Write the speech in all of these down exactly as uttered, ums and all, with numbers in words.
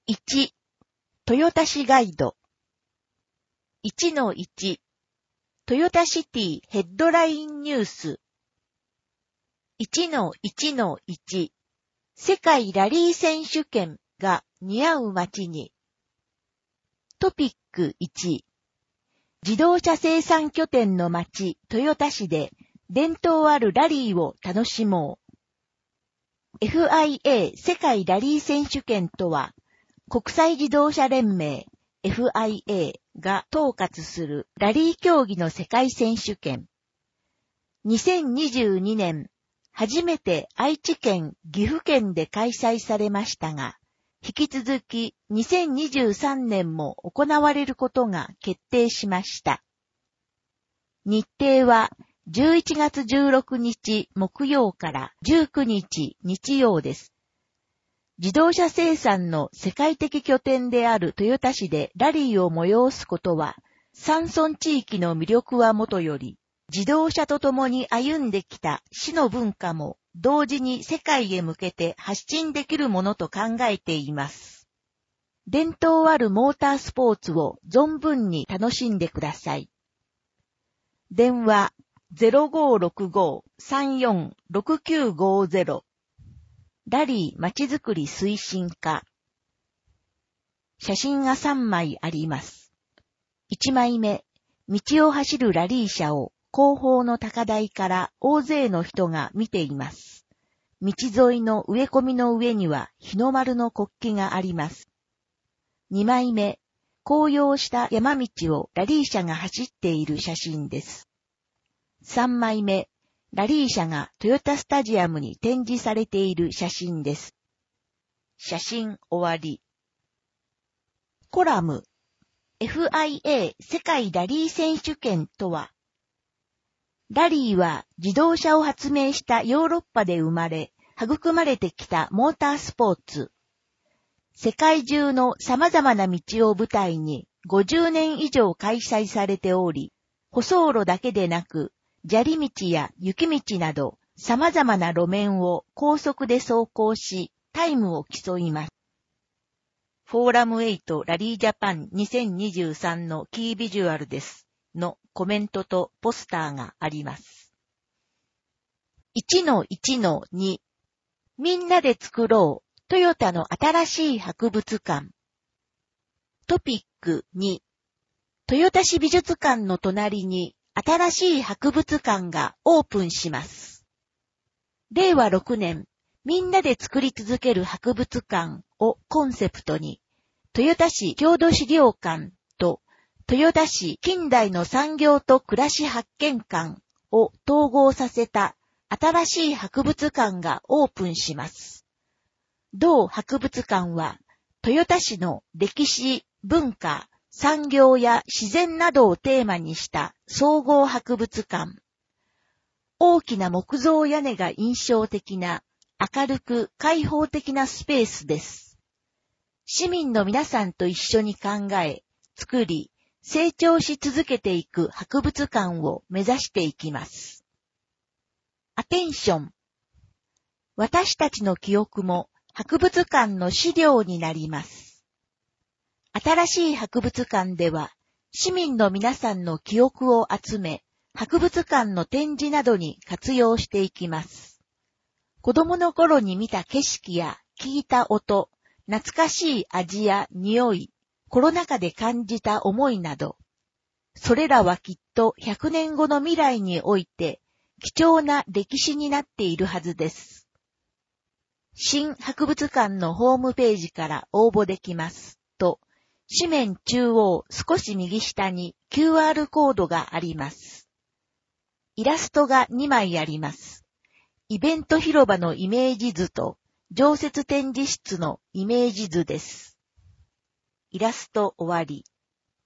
いち、豊田市ガイド。いちのいち、豊田シティヘッドラインニュース。いちのいちのいち、世界ラリー選手権が似合う街に。トピックいち、自動車生産拠点の街豊田市で伝統あるラリーを楽しもう。エフアイエー 世界ラリー選手権とは、国際自動車連盟 エフアイエー が統括するラリー競技の世界選手権。にせんにじゅうにねん、初めて愛知県、岐阜県で開催されましたが、引き続きにせんにじゅうさんねんも行われることが決定しました。日程はじゅういちがつじゅうろくにち木曜からじゅうくにち日曜です。自動車生産の世界的拠点である豊田市でラリーを催すことは、山村地域の魅力はもとより、自動車と共に歩んできた市の文化も同時に世界へ向けて発信できるものと考えています。伝統あるモータースポーツを存分に楽しんでください。電話 ゼロごーろくごーさんよんろくきゅうごーゼロ ラリーまちづくり推進課。写真がさんまいあります。いちまいめ、道を走るラリー車を後方の高台から大勢の人が見ています。道沿いの植え込みの上には日の丸の国旗があります。にまいめ、紅葉した山道をラリー車が走っている写真です。さんまいめ、ラリー車がトヨタスタジアムに展示されている写真です。写真終わり。コラム エフアイエー 世界ラリー選手権とは、ラリーは自動車を発明したヨーロッパで生まれ、育まれてきたモータースポーツ。世界中の様々な道を舞台にごじゅうねん以上開催されており、舗装路だけでなく、砂利道や雪道など様々な路面を高速で走行し、タイムを競います。フォーラムエイトラリージャパンにせんにじゅうさんのキービジュアルですのコメントとポスターがあります。いちのいちのに みんなで作ろうトヨタの新しい博物館。トピックに豊田市美術館の隣に新しい博物館がオープンします。れいわろくねん、みんなで作り続ける博物館をコンセプトに、豊田市郷土資料館と豊田市近代の産業と暮らし発見館を統合させた新しい博物館がオープンします。同博物館は、豊田市の歴史、文化、産業や自然などをテーマにした総合博物館。大きな木造屋根が印象的な明るく開放的なスペースです。市民の皆さんと一緒に考え、作り、成長し続けていく博物館を目指していきます。アテンション。私たちの記憶も博物館の資料になります。新しい博物館では、市民の皆さんの記憶を集め、博物館の展示などに活用していきます。子供の頃に見た景色や聞いた音、懐かしい味や匂い、コロナ禍で感じた思いなど、それらはきっとひゃくねんごの未来において貴重な歴史になっているはずです。新博物館のホームページから応募できますと、紙面中央少し右下に キューアール コードがあります。イラストがにまいあります。イベント広場のイメージ図と常設展示室のイメージ図です。イラスト終わり。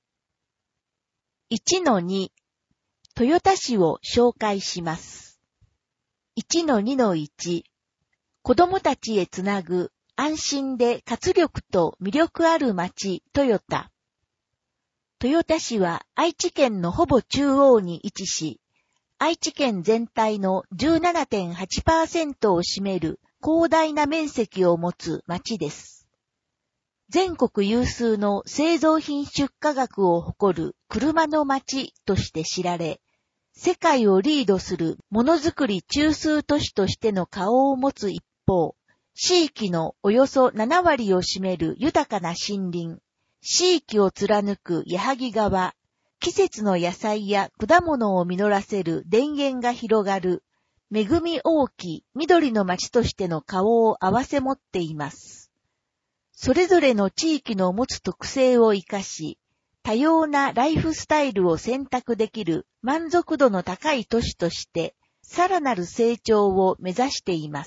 いちのに 豊田市を紹介します。いちのにのいち 子供たちへつなぐ安心で活力と魅力ある街トヨタ。豊田市は愛知県のほぼ中央に位置し、愛知県全体の じゅうななてんはちパーセント を占める広大な面積を持つ町です。 全国有数の製造品出荷額を誇る車の街として知られ、世界をリードするものづくり中枢都市としての顔を持つ一方、地域のおよそななわりを占める豊かな森林、地域を貫く矢作川、季節の野菜や果物を実らせる田園が広がる、恵み多き緑の町としての顔を合わせ持っています。それぞれの地域の持つ特性を生かし、多様なライフスタイルを選択できる満足度の高い都市として、さらなる成長を目指しています。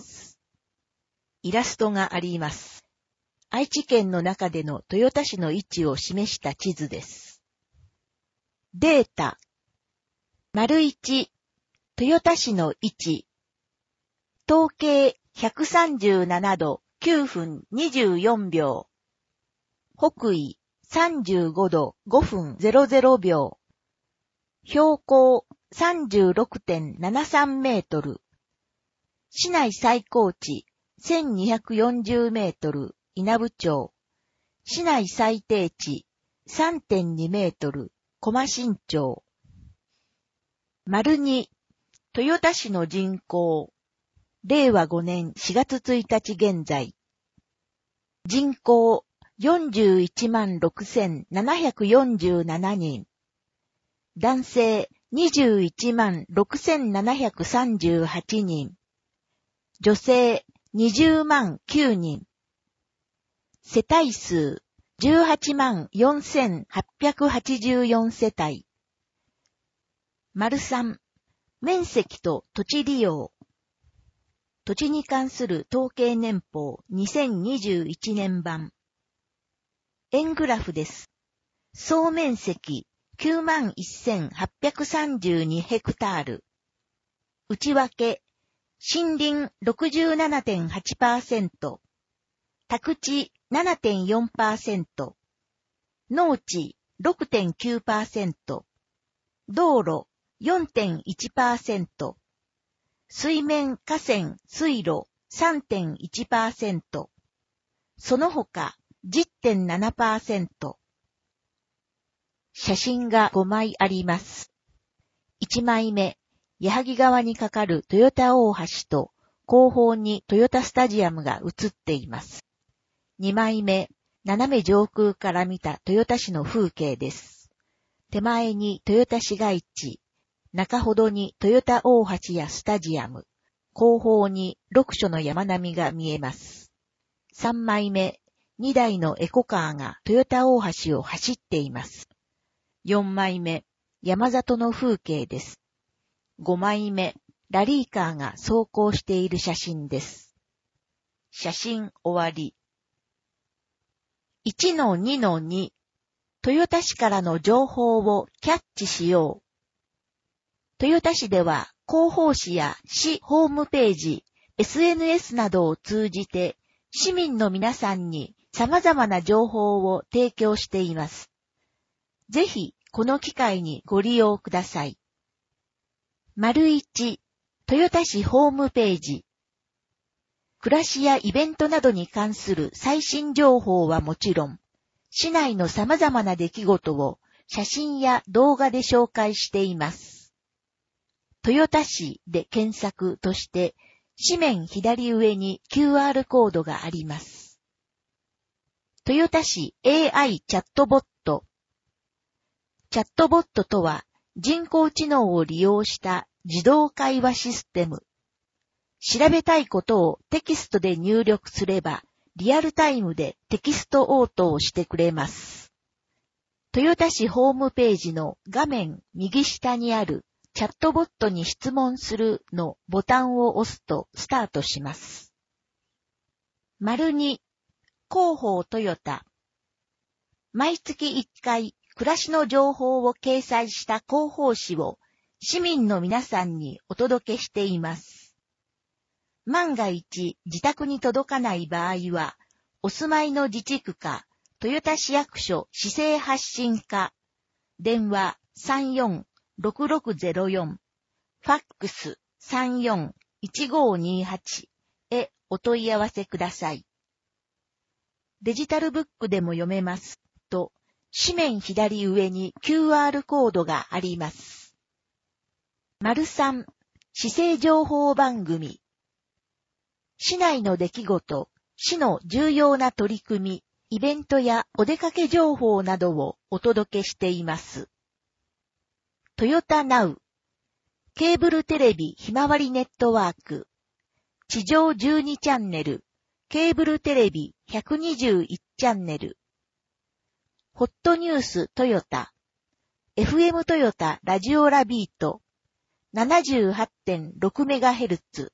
イラストがあります。愛知県の中での豊田市の位置を示した地図です。データ。丸いち、豊田市の位置。統計ひゃくさんじゅうななどきゅうふんにじゅうよんびょう。北緯さんじゅうごどごふんぜろぜろびょう。標高 さんじゅうろくてんななさんメートル。市内最高値せんにひゃくよんじゅうメートル、稲部町。市内最低値 さんてんにメートル、駒新町。丸に、豊田市の人口。れいわごねんしがつついたち現在。人口よんじゅういちまんろくせんななひゃくよんじゅうななにん。男性にじゅういちまんろくせんななひゃくさんじゅうはちにん。女性にじゅうまんきゅうにん。世帯数じゅうはちまんよんせんはっぴゃくはちじゅうよんせたい。丸さん、面積と土地利用。土地に関する統計年報にせんにじゅういちねんばん。円グラフです。総面積きゅうまんせんはっぴゃくさんじゅうにヘクタール。内訳、森林 ろくじゅうななてんはちパーセント。宅地 ななてんよんパーセント。農地 ろくてんきゅうパーセント。道路 よんてんいちパーセント。水面河川水路 さんてんいちパーセント。その他 じゅってんななパーセント。写真がごまいあります。いちまいめ、矢作川に架かる豊田大橋と後方に豊田スタジアムが写っています。にまいめ、斜め上空から見た豊田市の風景です。手前に豊田市街地、中ほどに豊田大橋やスタジアム、後方にろくしょの山並みが見えます。さんまいめ、にだいのエコカーが豊田大橋を走っています。よんまいめ、山里の風景です。ごまいめ、ラリーカーが走行している写真です。写真終わり。いちのにのに、豊田市からの情報をキャッチしよう。豊田市では広報誌や市ホームページ、エスエヌエス などを通じて市民の皆さんに様々な情報を提供しています。ぜひこの機会にご利用ください。丸いち、豊田市ホームページ。暮らしやイベントなどに関する最新情報はもちろん、市内の様々な出来事を写真や動画で紹介しています。豊田市で検索として、紙面左上に キューアール コードがあります。豊田市 エーアイ チャットボット。チャットボットとは、人工知能を利用した自動会話システム。調べたいことをテキストで入力すれば、リアルタイムでテキスト応答をしてくれます。豊田市ホームページの画面右下にあるチャットボットに質問するのボタンを押すとスタートします。丸に、広報トヨタ。毎月いっかい、暮らしの情報を掲載した広報誌を市民の皆さんにお届けしています。万が一自宅に届かない場合は、お住まいの自治区か、豊田市役所市政発信課、電話 さんよんろくろくゼロよん、ファックス さんよん いちごにはち へお問い合わせください。お問い合わせください。 デジタルブックでも読めます。と、紙面左上に キューアール コードがあります。丸さん、市政情報番組。市内の出来事、市の重要な取り組み、イベントやお出かけ情報などをお届けしています。トヨタナウ、ケーブルテレビひまわりネットワーク、地上じゅうにチャンネル、ケーブルテレビひゃくにじゅういちチャンネル、ホットニューストヨタ、エフエム トヨタラジオラビート、ななじゅうはちてんろくメガヘルツ。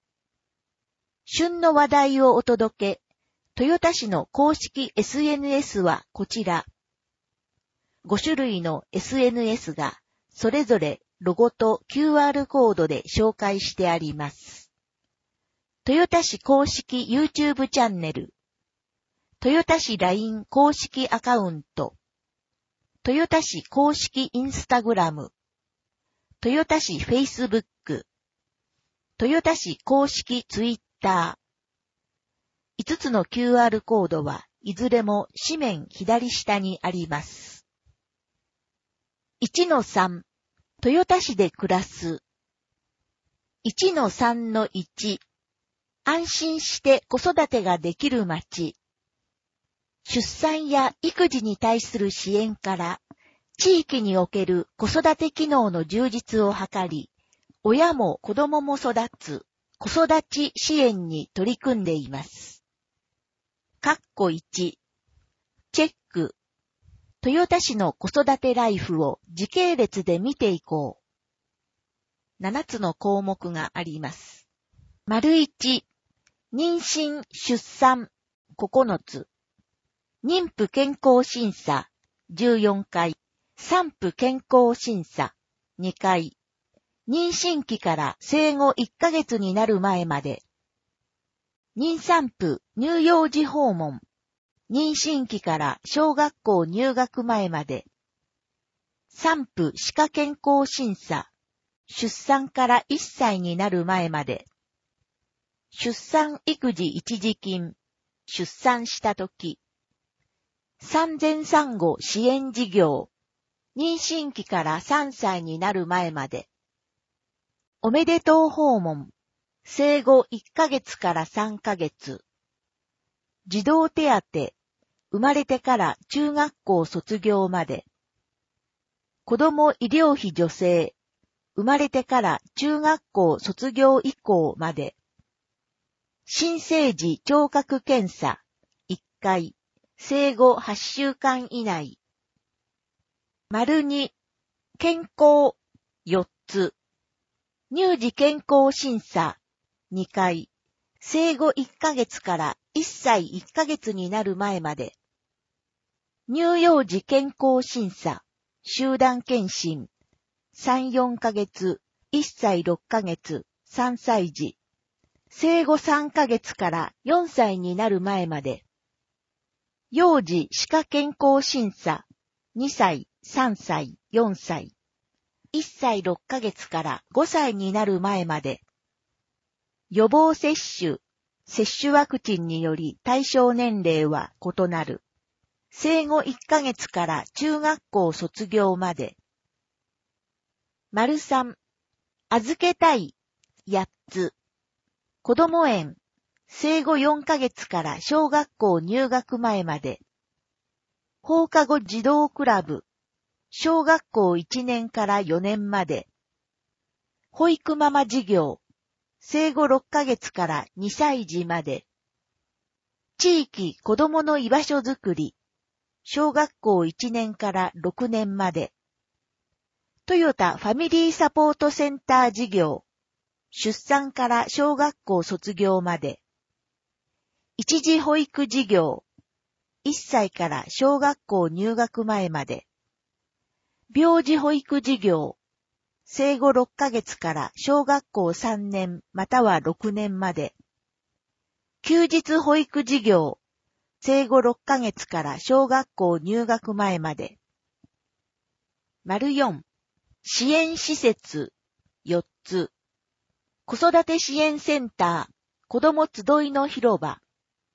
旬の話題をお届け、豊田市の公式 エスエヌエス はこちら。ご種類の エスエヌエス がそれぞれロゴと キューアール コードで紹介してあります。豊田市公式 YouTube チャンネル、豊田市 ライン 公式アカウント、豊田市公式 Instagram、豊田市 Facebook、豊田市公式 Twitter。いつつの キューアール コードはいずれも紙面左下にあります。いちのさん、豊田市で暮らす。いちのさんのいち、安心して子育てができる街。出産や育児に対する支援から、地域における子育て機能の充実を図り、親も子供も育つ子育ち支援に取り組んでいます。かっこいち、チェック。豊田市の子育てライフを時系列で見ていこう。ななつの項目があります。丸いち、妊娠・出産ここのつ。妊婦健康審査じゅうよんかい。産婦健康審査にかい。妊娠期から生後いっかげつになる前まで。妊産婦乳幼児訪問。妊娠期から小学校入学前まで。産婦歯科健康審査。出産からいっさいになる前まで。出産育児一時金。出産したとき。産前産後支援事業。妊娠期からさんさいになる前まで。おめでとう訪問。生後いっかげつからさんかげつ。児童手当。生まれてから中学校卒業まで。子ども医療費助成。生まれてから中学校卒業以降まで。新生児聴覚検査。いっかい。生後はっしゅうかん以内。丸に、健康、よっつ。乳児健康審査、にかい。生後いっかげつからいっさいいっかげつになる前まで。乳幼児健康審査、集団検診。さん、よんかげつ、いっさいろっかげつ、さんさい児。生後さんかげつからよんさいになる前まで。幼児歯科健康審査、にさい、さんさい、よんさい。いっさいろっかげつからごさいになる前まで。予防接種、接種ワクチンにより対象年齢は異なる。生後いっかげつから中学校卒業まで。丸さん、預けたい、やっつ。子ども園、生後よんかげつから小学校入学前まで。放課後児童クラブ、小学校いちねんからよねんまで。保育ママ事業、生後ろっかげつからにさい児まで。地域子どもの居場所づくり、小学校いちねんからろくねんまで。トヨタファミリーサポートセンター事業、出産から小学校卒業まで。一時保育事業、いっさいから小学校入学前まで。病児保育事業、生後ろっかげつから小学校さんねんまたはろくねんまで。休日保育事業、生後ろっかげつから小学校入学前まで。丸よん、支援施設、よっつ。子育て支援センター、子ども集いの広場。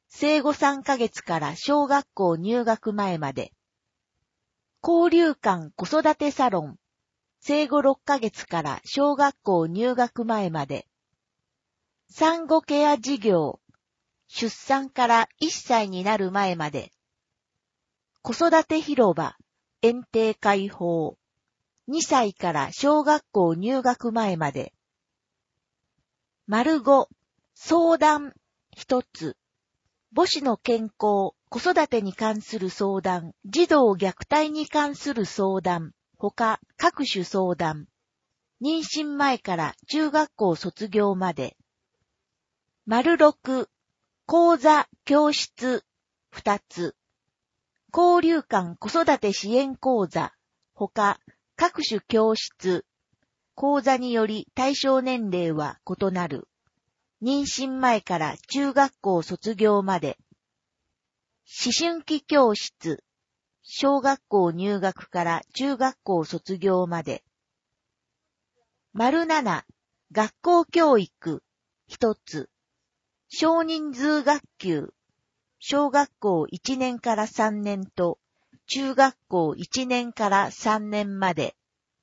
生後さんかげつから小学校入学前まで。交流館子育てサロン、生後ろっかげつから小学校入学前まで。産後ケア事業、出産からいっさいになる前まで。子育て広場、園庭開放、にさいから小学校入学前まで。丸ご、相談、一つ。母子の健康、子育てに関する相談、児童虐待に関する相談、ほか各種相談。妊娠前から中学校卒業まで。丸ろく、講座、教室、二つ。交流館子育て支援講座、ほか各種教室。講座により対象年齢は異なる。妊娠前から中学校卒業まで。思春期教室。小学校入学から中学校卒業まで。丸なな、学校教育。一つ。少人数学級。小学校いちねんからさんねんと中学校いちねんからさんねんまで。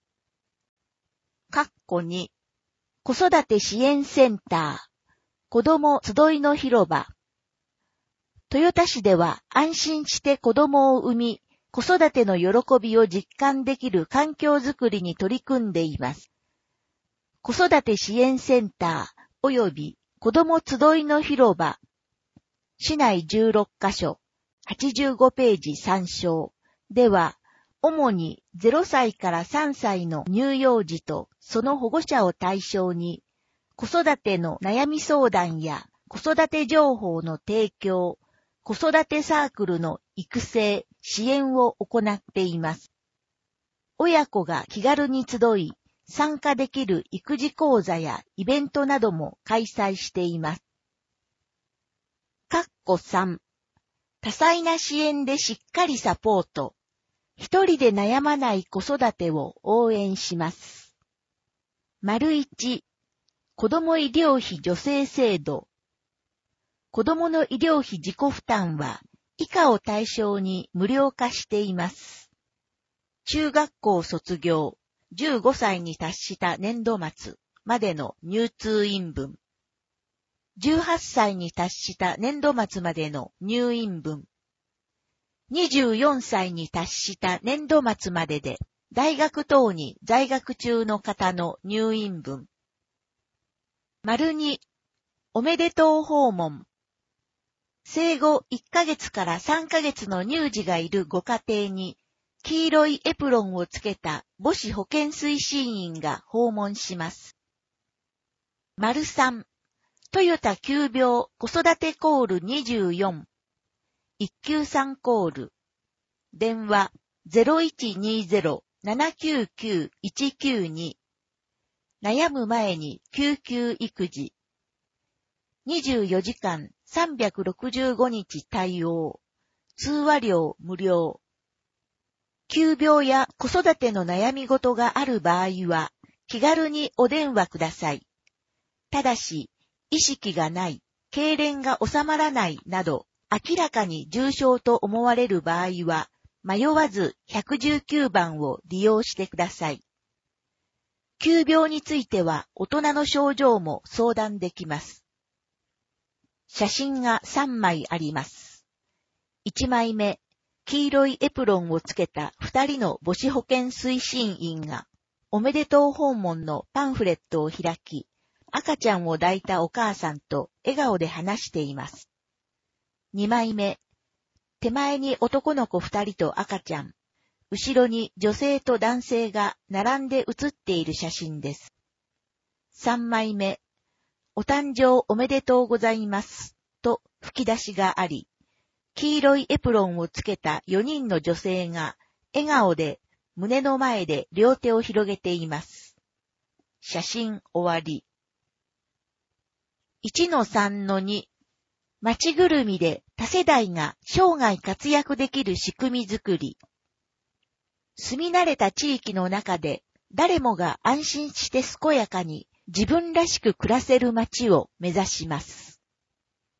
括弧に、子育て支援センター、子ども集いの広場。豊田市では安心して子供を産み、子育ての喜びを実感できる環境づくりに取り組んでいます。子育て支援センター及び子ども集いの広場。市内じゅうろっかしょ、はちじゅうごページ参照では、主にゼロさいからさんさいの乳幼児とその保護者を対象に、子育ての悩み相談や子育て情報の提供、子育てサークルの育成、支援を行っています。親子が気軽に集い、参加できる育児講座やイベントなども開催しています。括弧さん、多彩な支援でしっかりサポート。一人で悩まない子育てを応援します。丸一、子ども医療費助成制度。子どもの医療費自己負担は以下を対象に無料化しています。中学校卒業、じゅうごさいに達した年度末までの入通院分。じゅうはっさいに達した年度末までの入院分。にじゅうよんさいに達した年度末までで大学等に在学中の方の入院分。丸に、おめでとう訪問。生後いっかげつからさんかげつの乳児がいるご家庭に黄色いエプロンをつけた母子保健推進員が訪問します。丸さん、トヨタ急病子育てコールにじゅうよん。いちきゅうさんコール。電話 ゼロいちにゼロ ななきゅうきゅう いちきゅうに。悩む前に救急育児。にじゅうよじかんさんびゃくろくじゅうごにち対応。通話料無料。急病や子育ての悩み事がある場合は気軽にお電話ください。ただし、意識がない、痙攣が収まらないなど、明らかに重症と思われる場合は、迷わずいちいちきゅうばんを利用してください。急病については大人の症状も相談できます。写真がさんまいあります。いちまいめ、黄色いエプロンをつけたふたりの母子保健推進員が、おめでとう訪問のパンフレットを開き、赤ちゃんを抱いたお母さんと笑顔で話しています。にまいめ、手前に男の子ふたりと赤ちゃん、後ろに女性と男性が並んで写っている写真です。さんまいめ、お誕生おめでとうございますと吹き出しがあり、黄色いエプロンをつけたよにんの女性が笑顔で胸の前で両手を広げています。写真終わり。いちのさんのに、町ぐるみで多世代が生涯活躍できる仕組みづくり。住み慣れた地域の中で誰もが安心して健やかに自分らしく暮らせる町を目指します。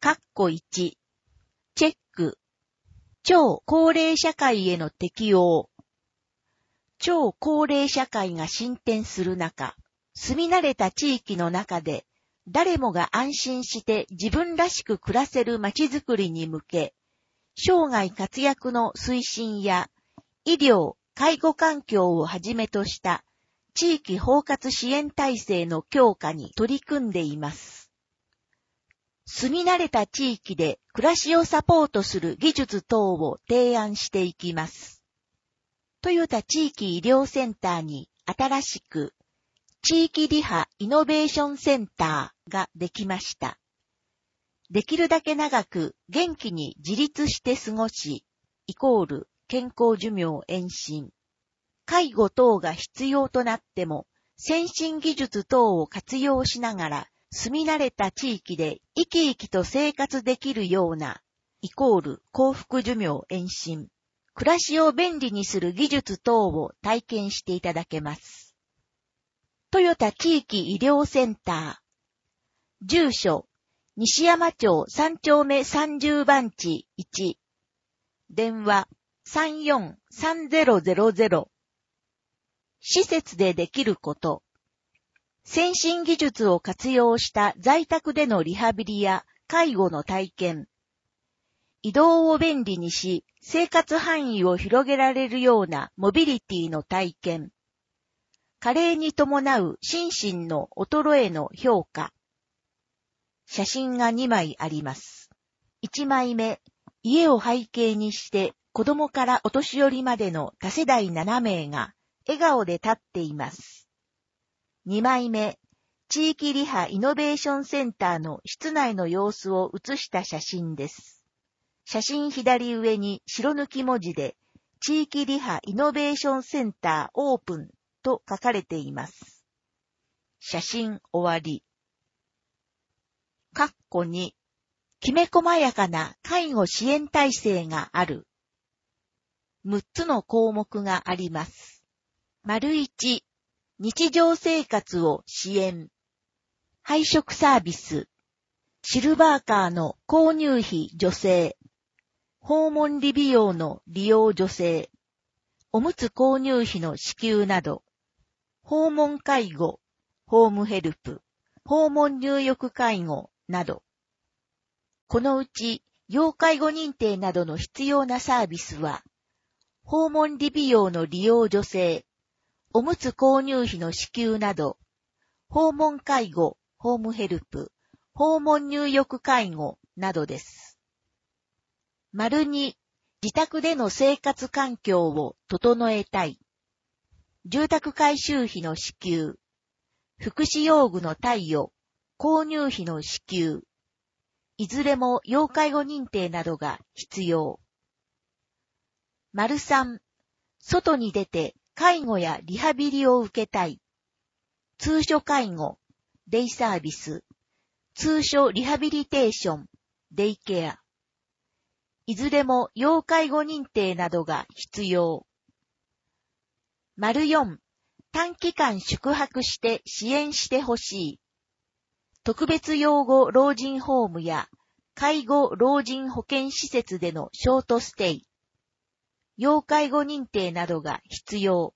括弧いち、チェック、超高齢社会への適応。超高齢社会が進展する中、住み慣れた地域の中で、誰もが安心して自分らしく暮らせる街づくりに向け、生涯活躍の推進や、医療、介護環境をはじめとした地域包括支援体制の強化に取り組んでいます。住み慣れた地域で暮らしをサポートする技術等を提案していきます。トヨタ地域医療センターに新しく地域リハイノベーションセンターができました。できるだけ長く元気に自立して過ごし、イコール健康寿命延伸。介護等が必要となっても、先進技術等を活用しながら、住み慣れた地域で生き生きと生活できるような、イコール幸福寿命延伸。暮らしを便利にする技術等を体験していただけます。トヨタ地域医療センター。住所、西山町さん丁目さんじゅう番地いち。電話、さんよんさんゼロゼロゼロ。施設でできること。先進技術を活用した在宅でのリハビリや介護の体験。移動を便利にし、生活範囲を広げられるようなモビリティの体験。加齢に伴う心身の衰えの評価。写真がにまいあります。いちまいめ、家を背景にして子供からお年寄りまでの多世代ななめいが笑顔で立っています。にまいめ、地域リハイノベーションセンターの室内の様子を写した写真です。写真左上に白抜き文字で、地域リハイノベーションセンターオープンと書かれています。写真終わり。括弧に、きめ細やかな介護支援体制がある。むっつの項目があります。丸いち、日常生活を支援。配食サービス。シルバーカーの購入費助成。訪問理美容の利用助成。おむつ購入費の支給など。訪問介護、ホームヘルプ、訪問入浴介護など。このうち、要介護認定などの必要なサービスは、訪問理美容の利用助成、おむつ購入費の支給など、訪問介護、ホームヘルプ、訪問入浴介護などです。丸に、自宅での生活環境を整えたい。住宅改修費の支給、福祉用具の貸与、購入費の支給、いずれも要介護認定などが必要。丸さん、外に出て介護やリハビリを受けたい。通所介護、デイサービス、通所リハビリテーション、デイケア。いずれも要介護認定などが必要。丸よん、短期間宿泊して支援してほしい。特別養護老人ホームや介護老人保健施設でのショートステイ。要介護認定などが必要。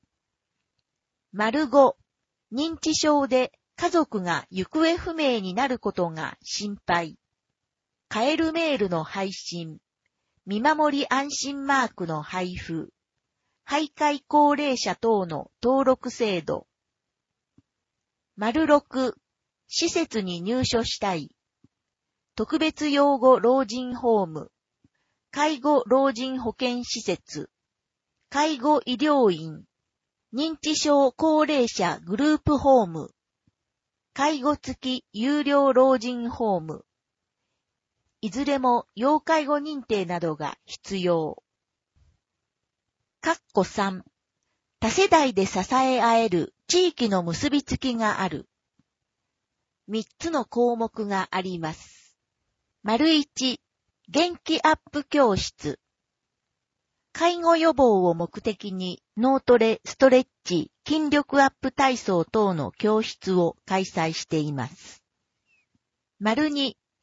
丸ご、認知症で家族が行方不明になることが心配。カエルメールの配信。見守り安心マークの配布。徘徊高齢者等の登録制度。丸ろく、施設に入所したい。特別養護老人ホーム。介護老人保健施設。介護医療院。認知症高齢者グループホーム。介護付き有料老人ホーム。いずれも要介護認定などが必要。括弧さん、多世代で支え合える地域の結びつきがある。みっつの項目があります。丸いち、元気アップ教室。介護予防を目的に脳トレ、ストレッチ、筋力アップ体操等の教室を開催しています。丸に、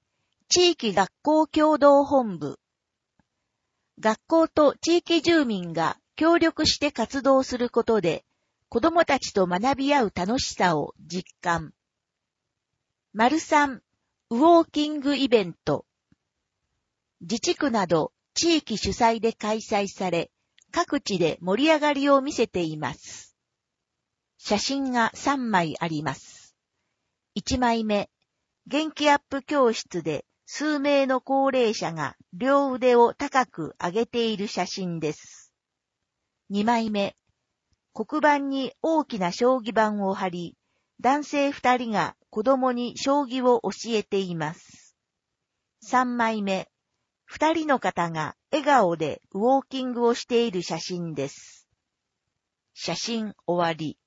地域学校協同本部。学校と地域住民が協力して活動することで、子供たちと学び合う楽しさを実感。丸三、ウォーキングイベント。自治区など地域主催で開催され、各地で盛り上がりを見せています。写真がさんまいあります。いちまいめ、元気アップ教室で数名の高齢者が両腕を高く上げている写真です。にまいめ、黒板に大きな将棋盤を貼り、男性ふたりが子供に将棋を教えています。さんまいめ、ふたりの方が笑顔でウォーキングをしている写真です。写真終わり。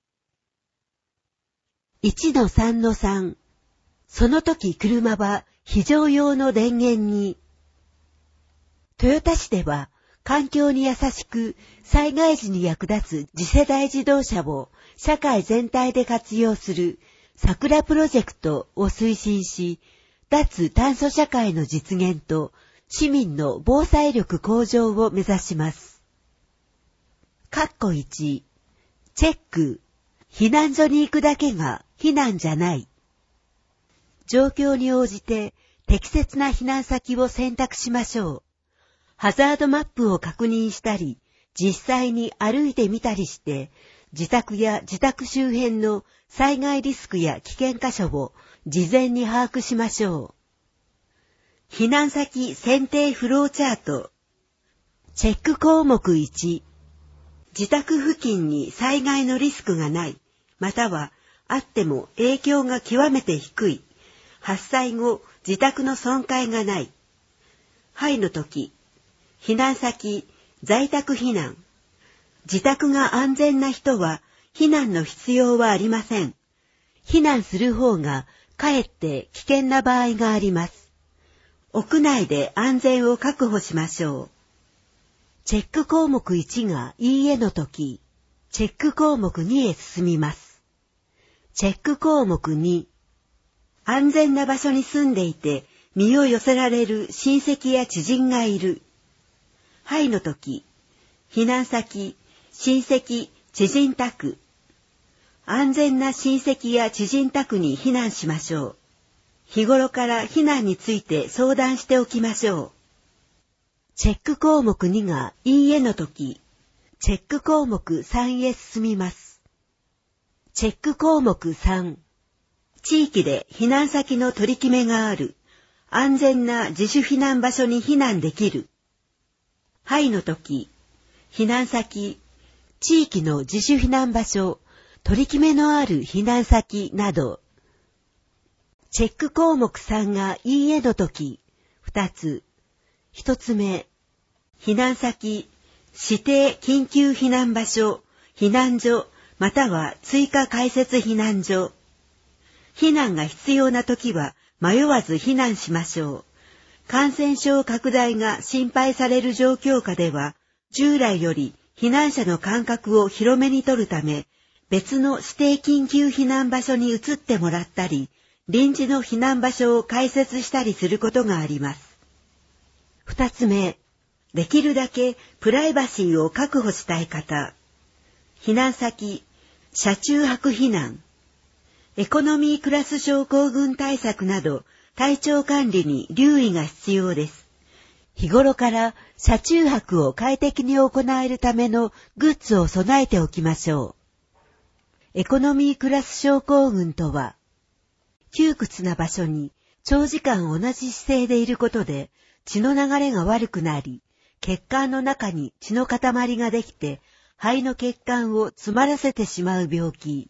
いちのさんのさん。その時車は非常用の電源に。豊田市では環境に優しく災害時に役立つ次世代自動車を社会全体で活用する桜プロジェクトを推進し、脱炭素社会の実現と市民の防災力向上を目指します。かっこいち、チェック、避難所に行くだけが避難じゃない。状況に応じて適切な避難先を選択しましょう。ハザードマップを確認したり、実際に歩いてみたりして、自宅や自宅周辺の災害リスクや危険箇所を事前に把握しましょう。避難先選定フローチャート。チェック項目いち。自宅付近に災害のリスクがない、またはあっても影響が極めて低い。発災後、自宅の損壊がない。はいの時、避難先、在宅避難。自宅が安全な人は避難の必要はありません。避難する方がかえって危険な場合があります。屋内で安全を確保しましょう。チェック項目いちがいいえの時、チェック項目にへ進みます。チェック項目に、安全な場所に住んでいて身を寄せられる親戚や知人がいる。はいの時、避難先、親戚、知人宅。安全な親戚や知人宅に避難しましょう。日頃から避難について相談しておきましょう。チェック項目にがいいえの時、チェック項目さんへ進みます。チェック項目さん。地域で避難先の取り決めがある。安全な自主避難場所に避難できる。はいの時、避難先、地域の自主避難場所、取り決めのある避難先など。チェック項目さんがいいえの時、ふたつ。ひとつめ、避難先、指定緊急避難場所、避難所、または追加開設避難所。避難が必要な時は迷わず避難しましょう。感染症拡大が心配される状況下では、従来より避難者の間隔を広めに取るため、別の指定緊急避難場所に移ってもらったり、臨時の避難場所を開設したりすることがあります。二つ目、できるだけプライバシーを確保したい方。避難先、車中泊避難。エコノミークラス症候群対策など、体調管理に留意が必要です。日頃から車中泊を快適に行えるためのグッズを備えておきましょう。エコノミークラス症候群とは、窮屈な場所に長時間同じ姿勢でいることで血の流れが悪くなり、血管の中に血の塊ができて肺の血管を詰まらせてしまう病気。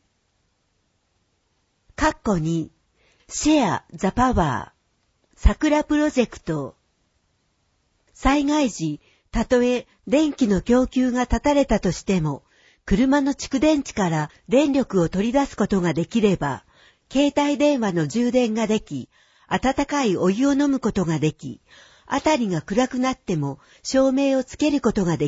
カッコに、シェア・ザ・パワー、桜プロジェクト。災害時、たとえ電気の供給が断たれたとしても、車の蓄電池から電力を取り出すことができれば、携帯電話の充電ができ、温かいお湯を飲むことができ、あたりが暗くなっても照明をつけることができます。車の街、豊田市だからこその取り組みは、住民の安全を守るため、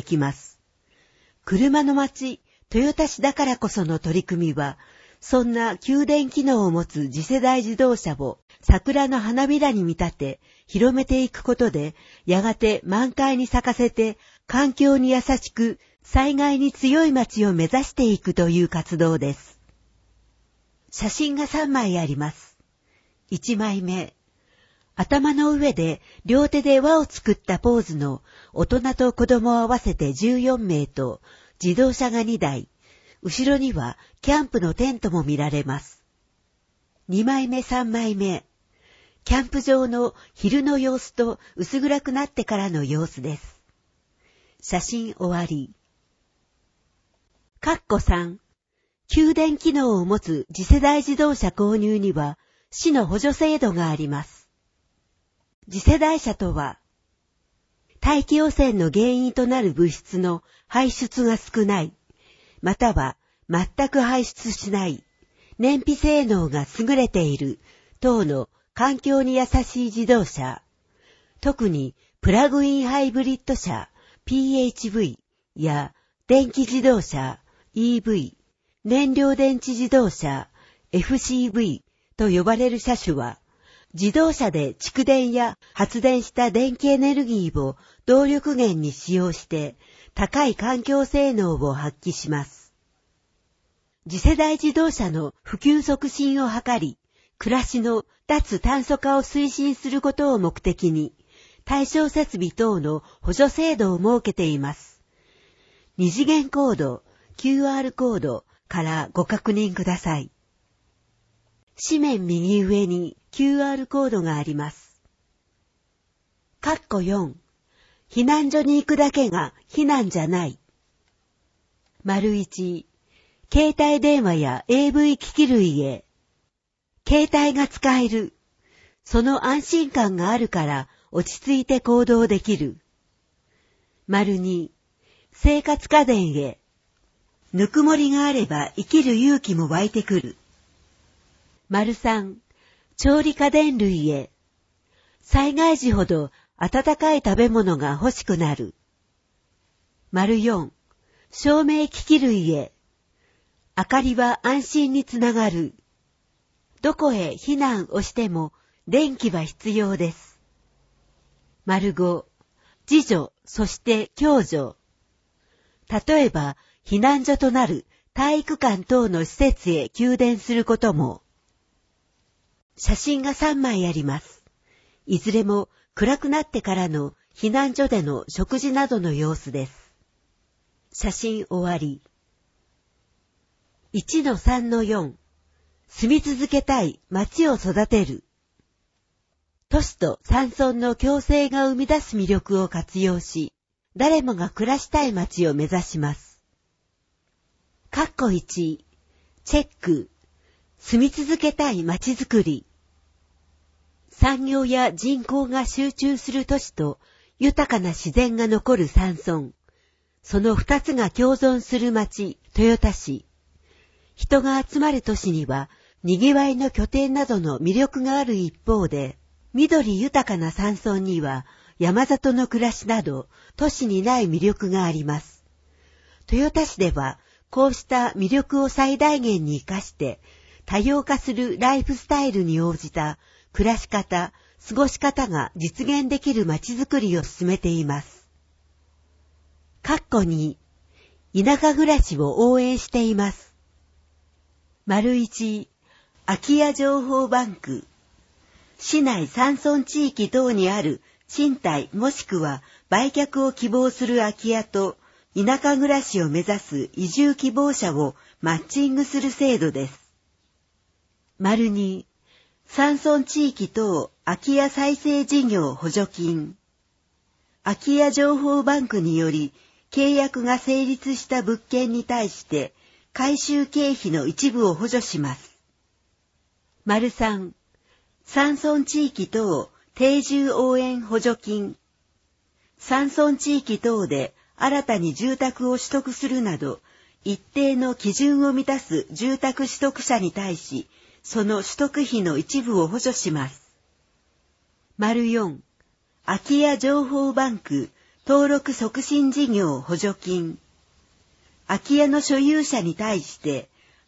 そんな給電機能を持つ次世代自動車を桜の花びらに見立て広めていくことで、やがて満開に咲かせて環境に優しく災害に強い街を目指していくという活動です。写真がさんまいあります。いちまいめ。頭の上で両手で輪を作ったポーズの大人と子供を合わせてじゅうよんめいと自動車がにだい、後ろにはキャンプのテントも見られます。にまいめさんまいめ。キャンプ場の昼の様子と薄暗くなってからの様子です。写真終わり。かっこさん。給電機能を持つ次世代自動車購入には市の補助制度があります。次世代車とは、大気汚染の原因となる物質の排出が少ない、または全く排出しない、燃費性能が優れている等の環境に優しい自動車、特にプラグインハイブリッド車 ピーエイチブイ や電気自動車 イーブイ、燃料電池自動車 エフシーブイ と呼ばれる車種は、自動車で蓄電や発電した電気エネルギーを動力源に使用して高い環境性能を発揮します。次世代自動車の普及促進を図り、暮らしの脱炭素化を推進することを目的に、対象設備等の補助制度を設けています。二次元コード、キューアール コードからご確認ください。紙面右上に キューアール コードがあります。かっこよん。避難所に行くだけが避難じゃない。丸いち。携帯電話や エーブイ 機器類へ。携帯が使える。その安心感があるから落ち着いて行動できる。丸に。生活家電へ。ぬくもりがあれば生きる勇気も湧いてくる。丸さん。調理家電類へ。災害時ほど温かい食べ物が欲しくなる。丸よん。照明機器類へ。明かりは安心につながる。どこへ避難をしても電気は必要です。丸ご。自助、そして共助。例えば、避難所となる体育館等の施設へ給電することも。写真がさんまいあります。いずれも暗くなってからの避難所での食事などの様子です。写真終わり。いちのさんのよん。住み続けたい街を育てる。都市と山村の共生が生み出す魅力を活用し、誰もが暮らしたい街を目指します。かっこいち。チェック。住み続けたい街づくり。産業や人口が集中する都市と豊かな自然が残る山村。その二つが共存する街、豊田市。人が集まる都市には、賑わいの拠点などの魅力がある一方で、緑豊かな山村には山里の暮らしなど都市にない魅力があります。豊田市では、こうした魅力を最大限に活かして、多様化するライフスタイルに応じた暮らし方、過ごし方が実現できる街づくりを進めています。かっこに、田舎暮らしを応援しています。丸一、空き家情報バンク。市内山村地域等にある賃貸もしくは売却を希望する空き家と田舎暮らしを目指す移住希望者をマッチングする制度です。丸に、山村地域等空き家再生事業補助金。空き家情報バンクにより契約が成立した物件に対して改修経費の一部を補助します。丸三、山村地域等定住応援補助金。山村地域等で新たに住宅を取得するなど、一定の基準を満たす住宅取得者に対し、その取得費の一部を補助します。丸四、空き家情報バンク登録促進事業補助金。空き家の所有者に対して、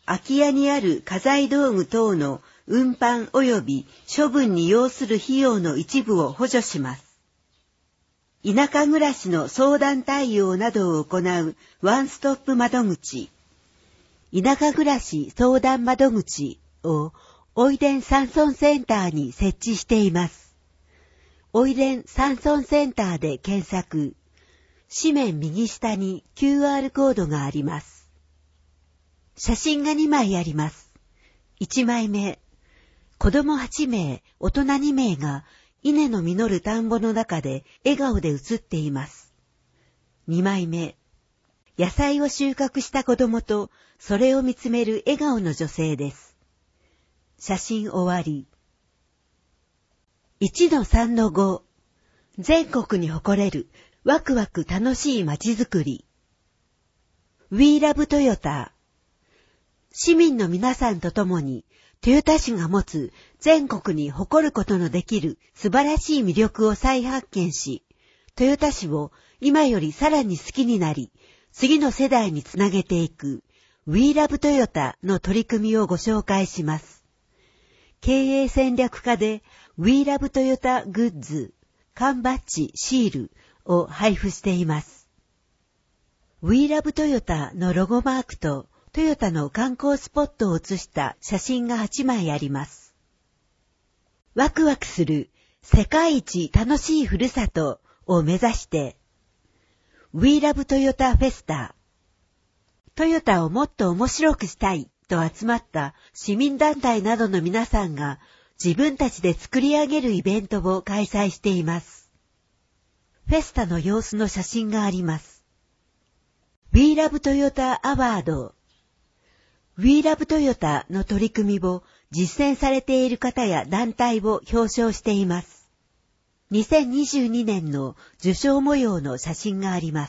空き家にある家財道具等の運搬及び処分に要する費用の一部を補助します。田舎暮らしの相談対応などを行うワンストップ窓口、田舎暮らし相談窓口をおいでん山村センターに設置しています。おいでん山村センターで検索。紙面右下に キューアール コードがあります。写真がにまいあります。いちまいめ、子供はちめい、大人にめいが稲の実る田んぼの中で笑顔で写っています。にまいめ、野菜を収穫した子供とそれを見つめる笑顔の女性です。写真終わり。いちのさんのご、全国に誇れるワクワク楽しい街づくり。We Love Toyota。市民の皆さんと共にトヨタ市が持つ全国に誇ることのできる素晴らしい魅力を再発見し、トヨタ市を今よりさらに好きになり、次の世代につなげていく We Love Toyota の取り組みをご紹介します。経営戦略課で We Love Toyota グッズ、缶バッジ、シールを配布しています。We Love Toyota のロゴマークとトヨタの観光スポットを写した写真がはちまいあります。ワクワクする世界一楽しいふるさとを目指して、We Love Toyota Festa。トヨタをもっと面白くしたいと集まった市民団体などの皆さんが自分たちで作り上げるイベントを開催しています。フェスタの様子の写真があります。We Love Toyota Award。We Love Toyota の取り組みを実践されている方や団体を表彰しています。にせんにじゅうにねんの受賞模様の写真があります。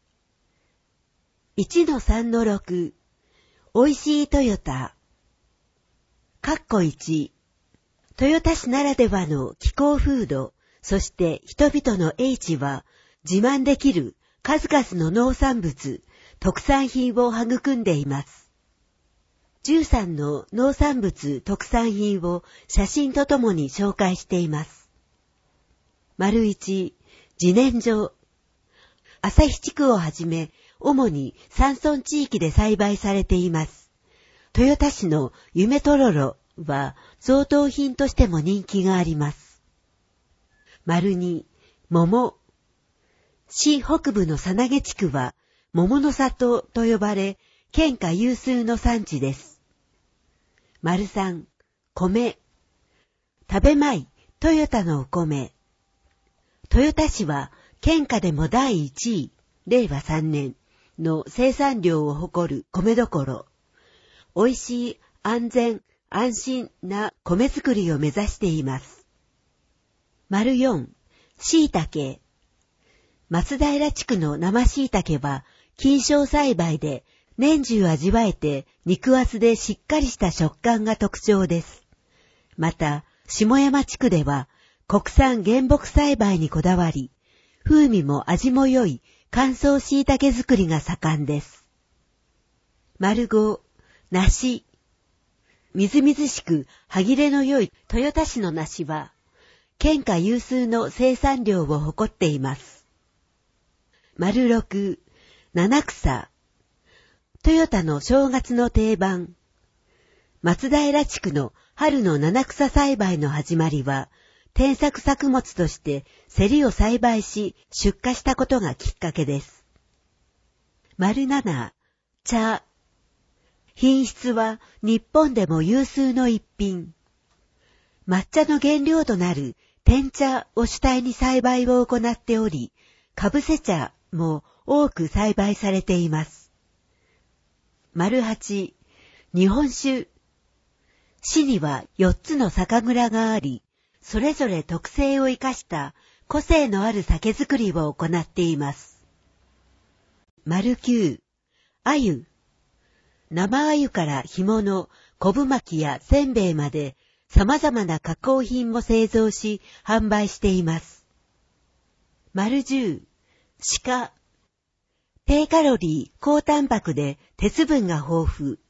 いちのさんのろく、おいしいトヨタ。かっこいち、トヨタ市ならではの気候風土、そして人々の英知は自慢できる数々の農産物、特産品を育んでいます。じゅうさんの農産物特産品を写真とともに紹介しています。丸いち、自然薯。旭地区をはじめ、主に山村地域で栽培されています。豊田市の夢とろろは贈答品としても人気があります。丸に、桃。市北部のさなげ地区は桃の里と呼ばれ、県下有数の産地です。丸三、米。食べ米、トヨタのお米。豊田市は県下でもだいいちい、れいわさんねんの生産量を誇る米どころ。美味しい、安全、安心な米作りを目指しています。丸四、椎茸。松平地区の生椎茸は菌床栽培で年中味わえて肉厚でしっかりした食感が特徴です。また、下山地区では国産原木栽培にこだわり、風味も味も良い乾燥椎茸作りが盛んです。丸五、梨。みずみずしく歯切れの良い豊田市の梨は、県下有数の生産量を誇っています。丸六、七草。トヨタの正月の定番。松平地区の春の七草栽培の始まりは、転作作物としてセリを栽培し出荷したことがきっかけです。丸七、茶。品質は日本でも有数の一品。抹茶の原料となる天茶を主体に栽培を行っており、かぶせ茶も多く栽培されています。丸八、日本酒。市にはよっつの酒蔵があり、それぞれ特性を生かした個性のある酒造りを行っています。丸九、鮎。生鮎から干物、昆布巻きやせんべいまで様々な加工品も製造し販売しています。丸十、鹿。低カロリー、高タンパクで鉄分が豊富。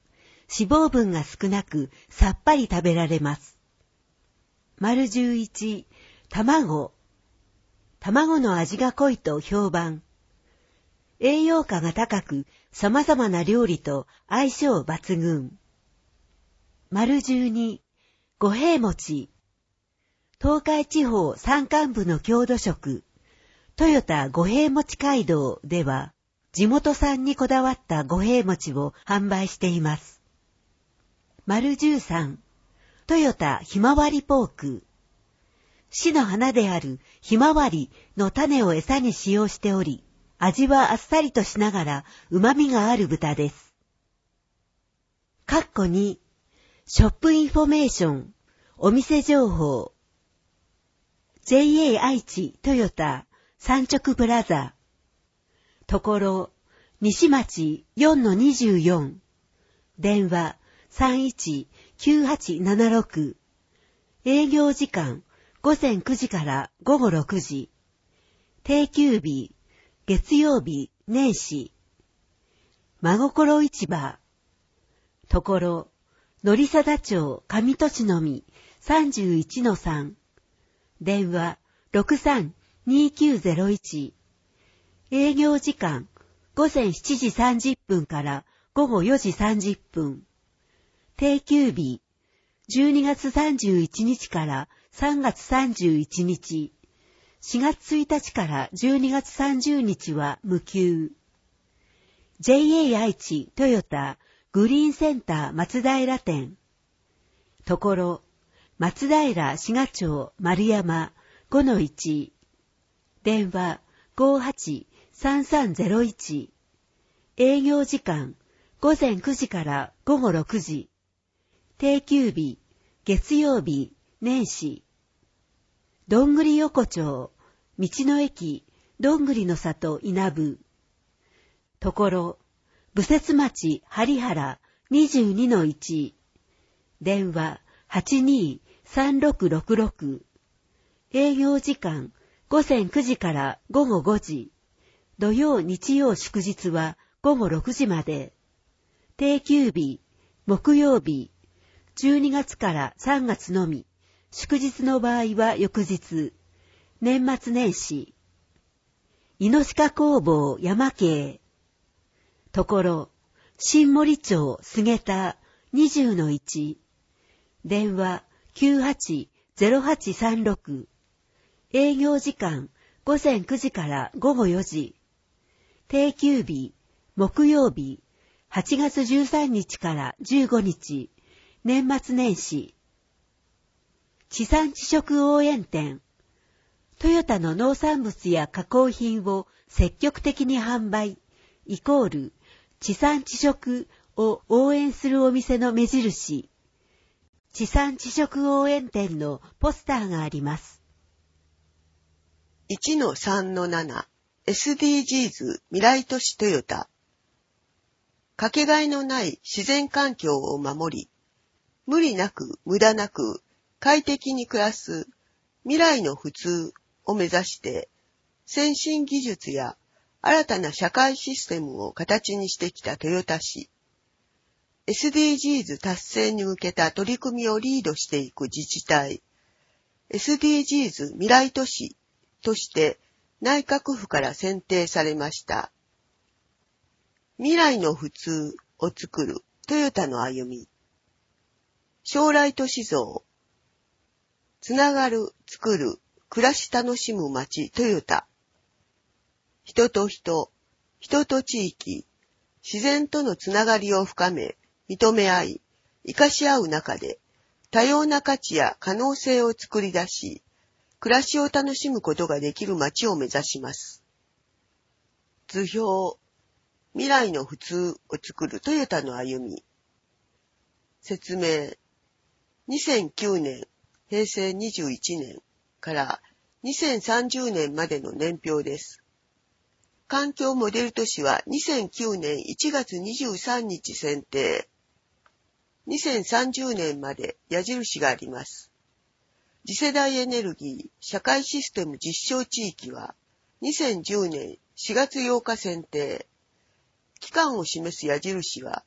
脂肪分が少なくさっぱり食べられます。丸じゅういち、卵。卵の味が濃いと評判。栄養価が高く、様々な料理と相性抜群。丸じゅうに、五平餅。東海地方山間部の郷土食、豊田五平餅街道では、地元産にこだわった五平餅を販売しています。丸じゅうさん、豊田ひまわりポーク。市の花であるひまわりの種を餌に使用しており、味はあっさりとしながら旨味がある豚です。括弧に、ショップインフォメーション、お店情報。ジェイエー 愛知トヨタ産直プラザ。ところ、西町 よんのにじゅうよん。電話 さんいちきゅうはちななろく。営業時間ごぜんくじからごごろくじ。定休日、月曜日、年始。真心市場。ところ、のりさだ町上土地のみ さんじゅういちのさん。電話 ろくさんにきゅうゼロいち。営業時間ごぜんしちじさんじゅっぷんからごごよじさんじゅっぷん。定休日じゅうにがつさんじゅういちにちからさんがつさんじゅういちにち。しがつついたちからじゅうにがつさんじゅうにちは無休。ジェイエー 愛知トヨタグリーンセンター松平店。ところ、松平滋賀町丸山 ごのいち。電話 ごはちさんさんゼロいち。営業時間ごぜんくじからごごろくじ。定休日、月曜日、年始。どんぐり横丁、道の駅、どんぐりの里稲部。ところ、武節町針原 にじゅうにのいち。電話 はちにさんろくろくろく。営業時間ごぜんくじからごごごじ。土曜日曜祝日はごごろくじまで。定休日、木曜日、じゅうにがつからさんがつのみ。祝日の場合は翌日。年末年始。猪鹿工房山系。ところ、新森町菅田 にじゅうのいち。電話 きゅうはちゼロはちさんろく。営業時間ごぜんくじからごごよじ。定休日、木曜日、はちがつじゅうさんにちからじゅうごにち。年末年始。地産地食応援店。トヨタの農産物や加工品を積極的に販売、イコール、地産地食を応援するお店の目印。地産地食応援店のポスターがあります。 いちのさんのなな エスディージーズ 未来都市トヨタ。かけがえのない自然環境を守り、無理なく無駄なく快適に暮らす未来の普通を目指して、先進技術や新たな社会システムを形にしてきた豊田市。エスディージーズ 達成に向けた取り組みをリードしていく自治体、エスディージーズ 未来都市として内閣府から選定されました。未来の普通を作るトヨタの歩み。将来都市像。つながる、作る、暮らし楽しむ街トヨタ。人と人、人と地域、自然とのつながりを深め、認め合い、生かし合う中で、多様な価値や可能性を作り出し、暮らしを楽しむことができる街を目指します。図表、未来の普通を作るトヨタの歩み。説明、にせんきゅうねん、へいせいにじゅういちねんからにせんさんじゅうねんまでの年表です。環境モデル都市はにせんきゅうねんいちがつにじゅうさんにち選定。にせんさんじゅうねんまで矢印があります。次世代エネルギー社会システム実証地域はにせんじゅうねんしがつようか選定。期間を示す矢印は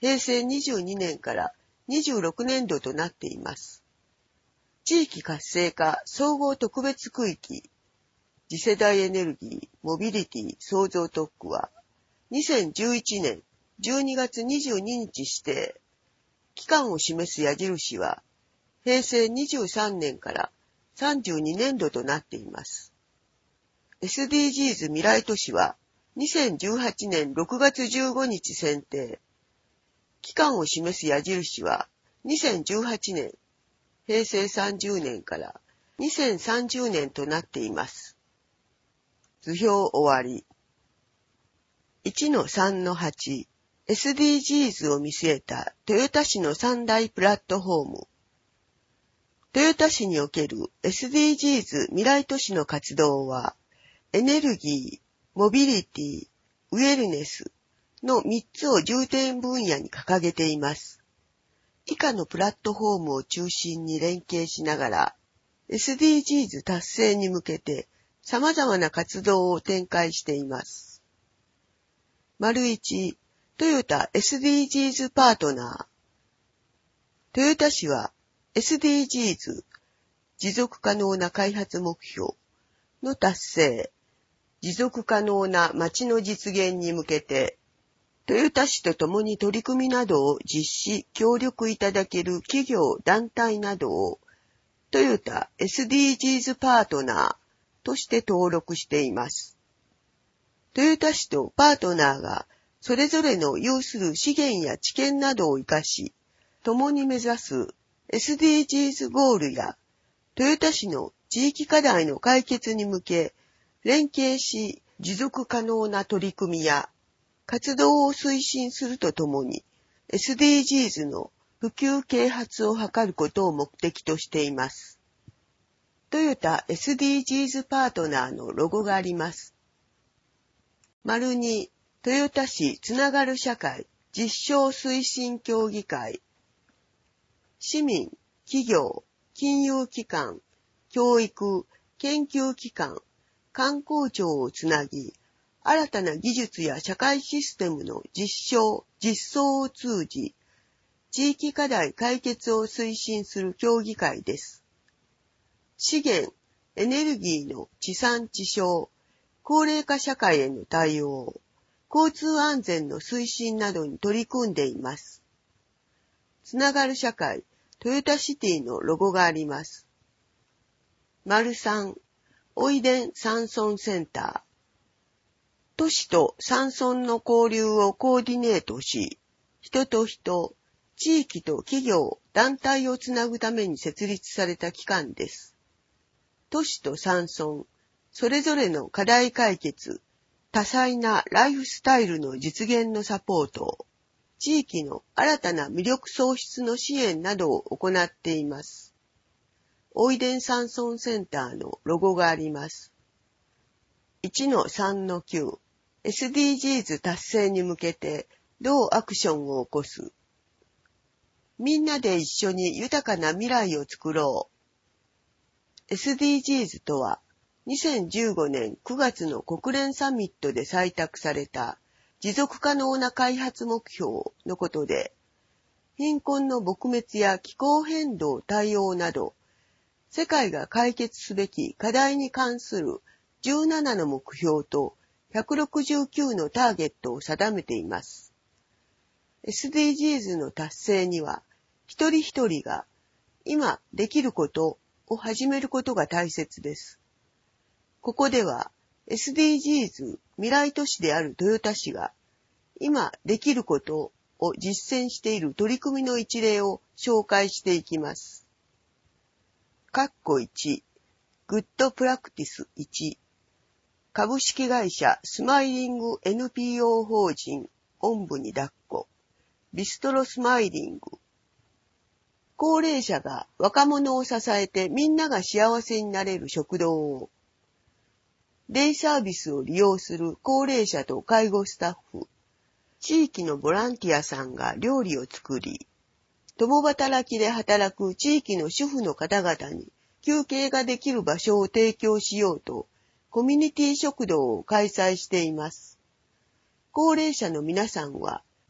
へいせいにじゅうにねんからにじゅうろくねんどとなっています。地域活性化総合特別区域次世代エネルギーモビリティ創造特区はにせんじゅういちねんじゅうにがつにじゅうににち指定。期間を示す矢印はへいせいにじゅうさんねんからさんじゅうにねんどとなっています。エスディージーズ 未来都市はにせんじゅうはちねんろくがつじゅうごにち選定。期間を示す矢印はにせんじゅうはちねんへいせいさんじゅうねんからにせんさんじゅうねんとなっています。図表終わり。いちのさんのはち エスディージーズ を見据えた豊田市の三大プラットフォーム。豊田市における エスディージーズ 未来都市の活動は、エネルギー、モビリティ、ウェルネスのみっつを重点分野に掲げています。以下のプラットフォームを中心に連携しながら、エスディージーズ 達成に向けて様々な活動を展開しています。丸いち、トヨタ エスディージーズ パートナー。トヨタ市は エスディージーズ 持続可能な開発目標の達成、持続可能な街の実現に向けて、トヨタ市と共に取り組みなどを実施、協力いただける企業、団体などをトヨタ エスディージーズ パートナーとして登録しています。トヨタ市とパートナーがそれぞれの有する資源や知見などを生かし、共に目指す エスディージーズ ゴールやトヨタ市の地域課題の解決に向け、連携し持続可能な取り組みや活動を推進するとともに エスディージーズ の普及啓発を図ることを目的としています。トヨタ エスディージーズ パートナーのロゴがあります。丸に、豊田市つながる社会実証推進協議会。市民、企業、金融機関、教育、研究機関、観光庁をつなぎ、新たな技術や社会システムの実証、実装を通じ、地域課題解決を推進する協議会です。資源、エネルギーの地産地消、高齢化社会への対応、交通安全の推進などに取り組んでいます。つながる社会、トヨタシティのロゴがあります。丸さん、おいでん山村センター。都市と山村の交流をコーディネートし、人と人、地域と企業、団体をつなぐために設立された機関です。都市と山村、それぞれの課題解決、多彩なライフスタイルの実現のサポート、地域の新たな魅力創出の支援などを行っています。おいでん山村センターのロゴがあります。いちのさんのきゅう、エスディージーズ 達成に向けてどうアクションを起こす。みんなで一緒に豊かな未来を作ろう。エスディージーズ とは、にせんじゅうごねんくがつの国連サミットで採択された持続可能な開発目標のことで、貧困の撲滅や気候変動対応など、世界が解決すべき課題に関するじゅうななの目標とひゃくろくじゅうきゅうのターゲットを定めています。エスディージーズ の達成には、一人一人が今できることを始めることが大切です。ここでは エスディージーズ 未来都市である豊田市が今できることを実践している取り組みの一例を紹介していきます。括弧いち、グッドプラクティスいち、株式会社スマイリング エヌピーオー 法人おんぶに抱っこ、ビストロスマイリング。高齢者が若者を支えてみんなが幸せになれる食堂を、デイサービスを利用する高齢者と介護スタッフ、地域のボランティアさんが料理を作り、共働きで働く地域の主婦の方々に休憩ができる場所を提供しようと、コミュニティ食堂を開催しています。高齢者の皆さんは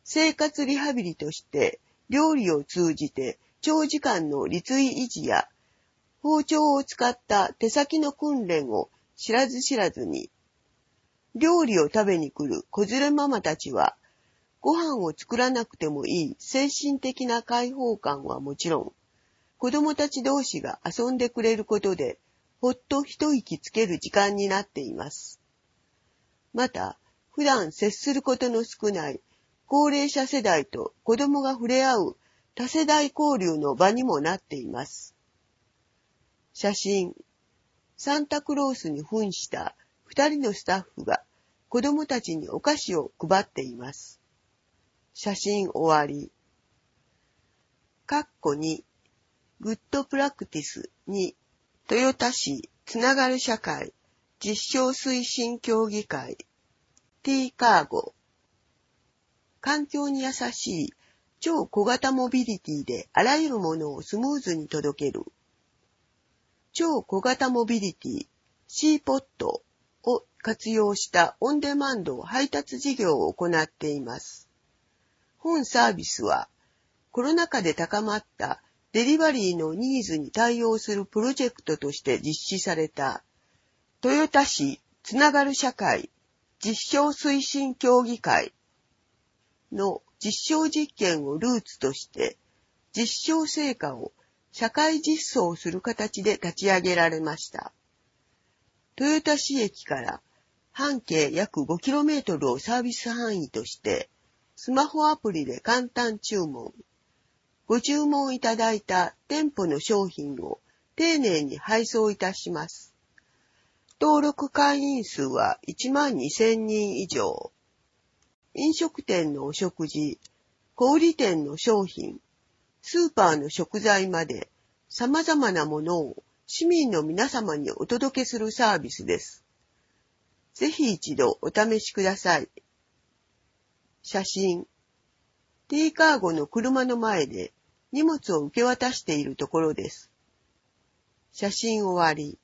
生活リハビリとして料理を通じて長時間の立位維持や包丁を使った手先の訓練を知らず知らずに、料理を食べに来る子連れママたちは、ご飯を作らなくてもいい精神的な解放感はもちろん、子供たち同士が遊んでくれることで、ほっと一息つける時間になっています。また、普段接することの少ない高齢者世代と子供が触れ合う多世代交流の場にもなっています。写真、サンタクロースに扮した二人のスタッフが子供たちにお菓子を配っています。写真終わり。かっこに、グッドプラクティスに、豊田市つながる社会実証推進協議会 T カーゴ。環境に優しい超小型モビリティであらゆるものをスムーズに届ける。超小型モビリティ シーポッド を活用したオンデマンド配達事業を行っています。本サービスはコロナ禍で高まったデリバリーのニーズに対応するプロジェクトとして実施された豊田市つながる社会実証推進協議会の実証実験をルーツとして実証成果を社会実装する形で立ち上げられました。豊田市駅から半径約 ごキロメートル をサービス範囲としてスマホアプリで簡単注文。ご注文いただいた店舗の商品を丁寧に配送いたします。登録会員数はいちまんにせんにん以上。飲食店のお食事、小売店の商品、スーパーの食材まで様々なものを市民の皆様にお届けするサービスです。ぜひ一度お試しください。写真。T カーゴの車の前で荷物を受け渡しているところです。写真終わり。